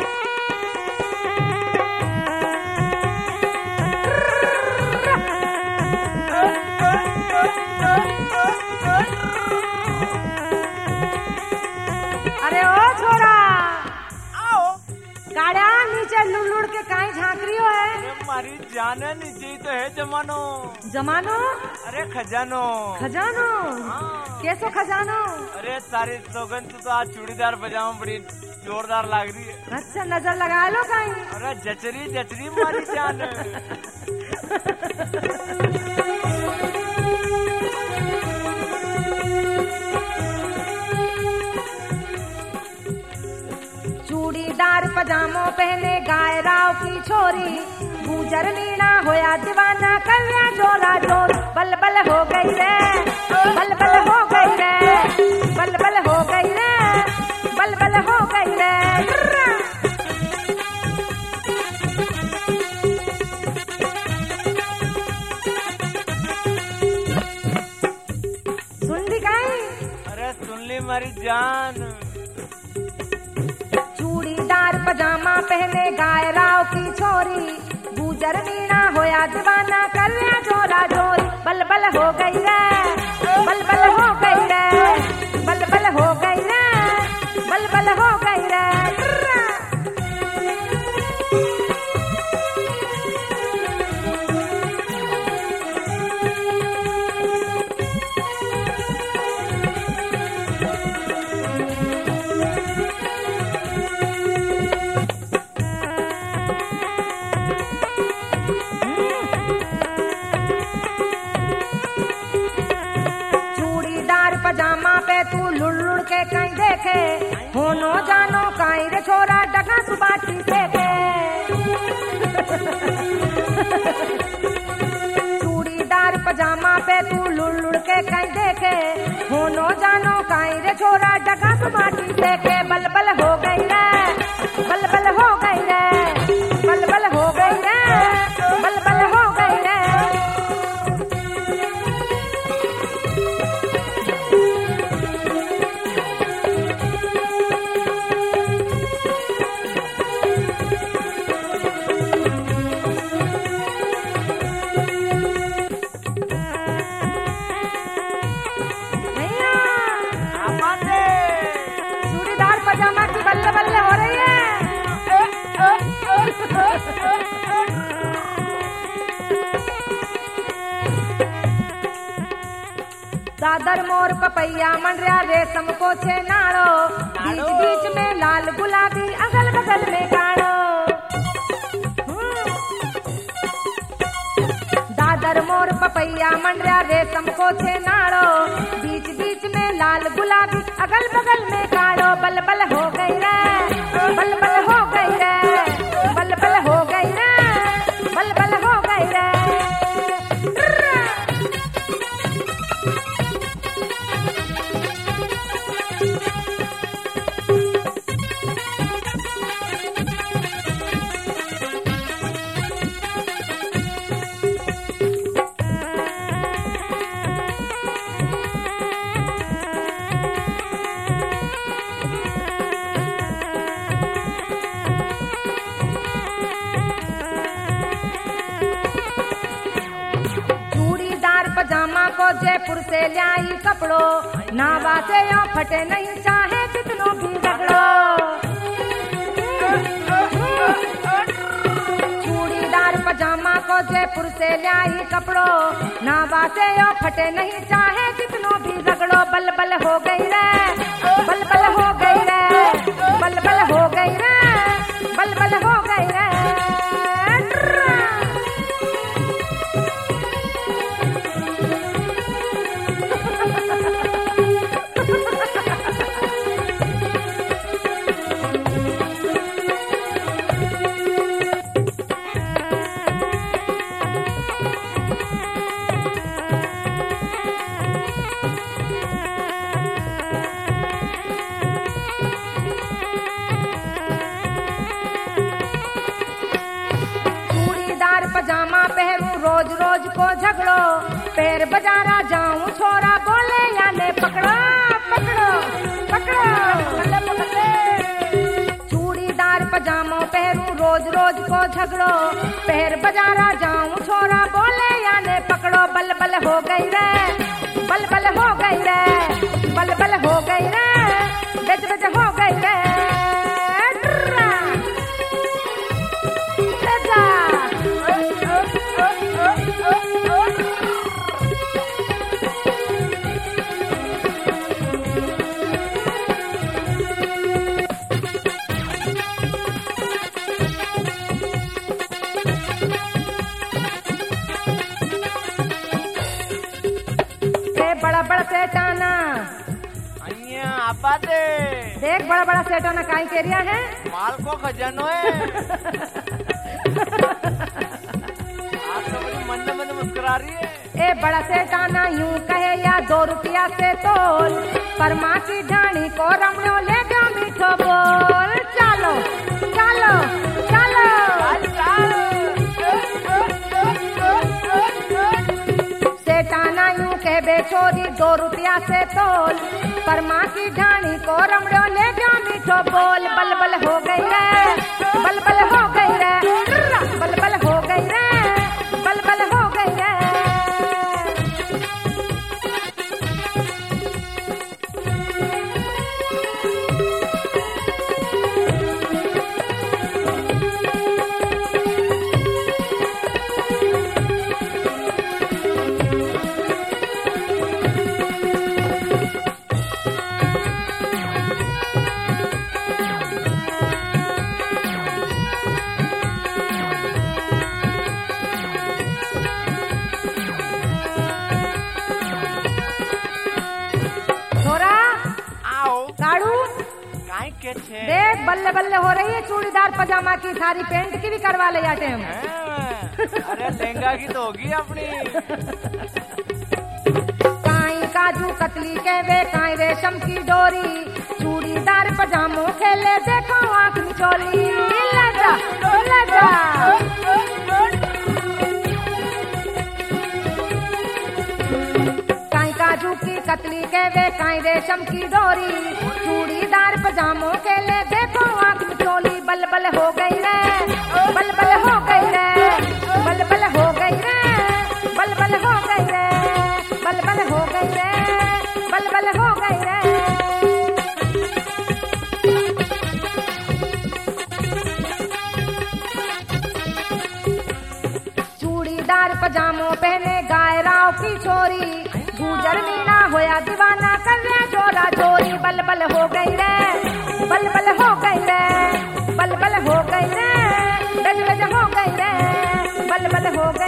अरे ओ छोरा, आओ। गाड़ा नीचे लुड़ के काई झांक रही हो है? अरे मारी जान है, नीचे ही तो है जमानो। जमानो? अरे खजानो। खजानो? हाँ। कैसो खजानो? अरे तारी सौगन तू तो आज चूड़ीदार पजामा बड़ी जोरदार लग रही है। अच्छा नजर लगा लो काई। अरे जचरी जचरी मारी जान। चूड़ीदार पजामो पहने गाय राव की छोरी, गुजर नीना होया दीवाना कन्या जोरा जोर। बल बल हो गई रे, बल बल हो गई रे, बल बल हो गई रे, बल बल हो गई रे। सुन ली काई? अरे सुन ली मारी जान। चूड़ीदार पजामा पहने गाय राव की छोरी, गुजर नीना होया दीवाना कन्या जोरा जोरी। बल बल हो गई रे, बल बल हो गई रे, बल बल हो गई रे, बल बल हो गई रे। पजामा पे तू लुड़ लुड़ के कहीं देखे, होनो जानो काई रे छोरा डगा तू बाटी देखे। चूड़ीदार पजामा पे तू लुड़ लुड़ के कहीं देखे, होनो जानो काई रे छोरा डगा तू बाटी देखे। बल बल हो गई रे, बल बल हो गई रे, बल बल हो गई रे, बल बल हो गई रे। चूड़ीदार पजामा की बल्ले बल्ले हो रही है। दादर मोर पपैया मंडरिया रेशम को छेनाड़ो, बीच बीच में लाल गुलाबी अगल बगल में गाड़ो। दादर मोर पपैया मंडरिया रेशम को छेनाड़ो, बीच बीच में लाल गुलाबी अगल बगल में गाड़ो। बल बल हो गई रे, बल बल हो गई रे, बल बल हो गई रे, बल बल हो गई रे। पजामा को जयपुर से लाई कपड़ो, नावा से यो फटे नहीं चाहे कितनो भी रगड़ो। चूड़ीदार पजामा को जयपुर से लाई कपड़ो, नावा से यो फटे नहीं चाहे कितनो भी रगड़ो। बल बल हो गई रे, बल बल हो गई रे, बल बल हो गई रे, बल बल हो गई रे। पजामा पहनूं रोज रोज को झगड़ो, पैर बजारा जाऊं छोरा बोले याने पकड़ो पकड़ो पकड़ो। चूड़ीदार पजामा को झगड़ो पैर बजारा जाऊं छोरा बोले याने पकड़ो बल बल हो गई रे बल बल हो गई रे बल बल हो गई रे बेच बेच हो गई रे बड़ा बड़ा सेठाना आपा दे देख बड़ा बड़ा सेठाना काई केरिया है माल को खजानो है आज तो बड़ी मंद मंद मुस्कुरा रही है। ए बड़ा सेठाना यूं कहे या 2 रुपया से तोल परमा की ढाणी को रमणो ले गयो मीठो बोल चलो चलो चलो सेठाना यूं कह बेचोरी 2 रुपया से तोल परमा की ढाणी को रमड़ो ले गयो मीठो बोल बल बल हो गई रे बल बल हो गई रे बल बल हो गई रे बल बल हो गई रे देख बल्ले बल्ले हो रही है चूड़ीदार पजामा की सारी पेंट की भी करवा ले जाते हम अरे लहंगा की तो होगी अपनी काई काजू कतली के वे काई रेशम की डोरी चूड़ीदार पजामो खेले देखो आंख मिचोली लगा लगा काई काजू की कतली के वे काई रेशम की डोरी चूड़ीदार पजामो खेले देखो आंख मिचोली बल बल हो गई रे बल बल हो गई रे बल बल हो गई रे बल बल हो गई रे बल बल हो गई रे बल बल हो गई रे चूड़ीदार पजामो पहने गाय राव की छोरी गुजर मीना होया दीवाना कर रे जोरा जोरी बल बल हो गई रे बल बल हो गई रे बल बल हो गई रे गज गज हो गई रे बल बल हो